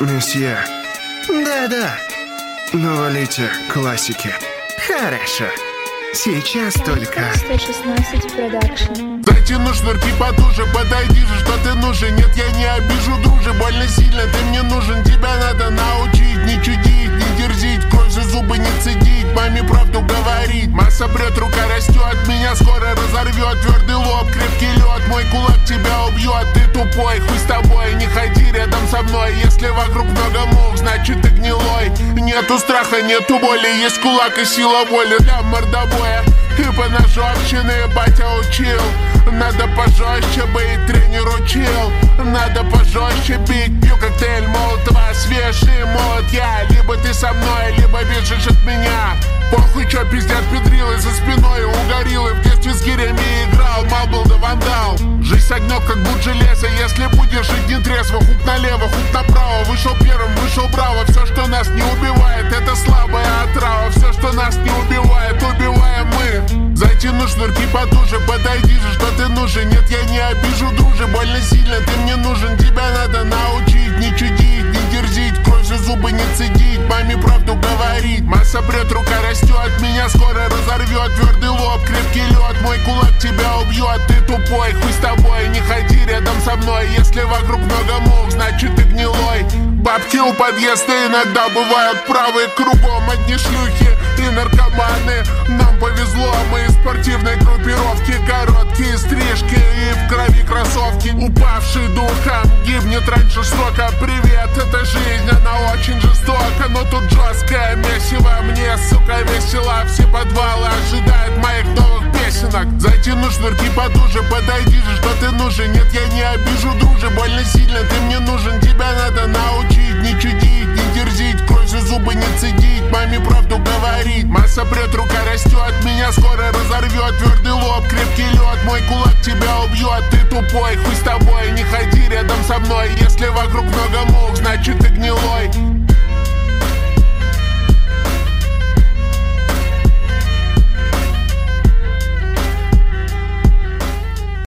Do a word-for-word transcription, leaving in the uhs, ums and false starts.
месье. Да-да. Навалите классики. Хорошо. Сейчас только... сто шестнадцать продакшн. Затяну шнурки потуже, подойди же, что ты нужен. Нет, я не обижу, друже, больно сильно ты мне нужен. Тебя надо научить, не чудить, не дерзить, кровь за зубы не цедить, маме правду говорить. Масса прет, рука растет, меня скоро разорвет. Твердый лоб, крепкий лед, мой кулак тебя убьет. Ты тупой, хуй с тобой, не ходи рядом со мной. Если вокруг много мух, значит ты гнилой. Нету страха, нету боли, есть кулак и сила воли для мордобоя. И по нашу общины батя учил, надо пожестче быть, тренер учил. Надо пожестче бить, пью коктейль Молотова, свежий молот я. Либо ты со мной, либо бежишь от меня. Похуй, чё пиздят педрилы за спиной у гориллы. В детстве с гирями играл, мал был да вандал. Жизнь согнёт, как будь железо, если будешь жить не трезво. Хук налево, хук направо, вышел первым, вышел браво. Все, что нас не убивает, это слабая отрава. Все, что нас не убивает, убиваем мы. Затяну шнурки потуже, подойди же, что ты нужен. Нет, я не обижу, друже, больно сильно ты мне нужен. Тебя надо научить, не чудить, не дерзить, кровь за зубы не цедить, маме правду говорить. Масса прет, рука растет, меня скоро разорвет. Твердый лоб, крепкий лед, мой кулак тебя убьет. Ты тупой, хуй с тобой, не ходи рядом со мной. Если вокруг много мух, значит ты гнилой. Бабки у подъезда иногда бывают правые, кругом одни шлюхи и наркоманы. Нам повезло, мы из спортивной группировки. Короткие стрижки и в крови кроссовки. Упавший духом гибнет раньше срока. Привет, это жизнь, она очень жестока, но тут жесткое месиво. Мне, сука, весело, все подвалы ожидают моих новых песенок. Затяну шнурки потуже, подойди же, что ты нужен. Нет, я не обижу, друже, больно сильно ты мне нужен. Тебя надо научить, не чудить, не дерзить, кровь за зубы не цедить, маме правду говорить. Масса прет, рука растет, меня скоро разорвет. Твердый лоб, крепкий лед, мой кулак тебя убьет. Ты тупой, хуй с тобой, не ходи рядом со мной. Если вокруг много мух, значит ты гнилой.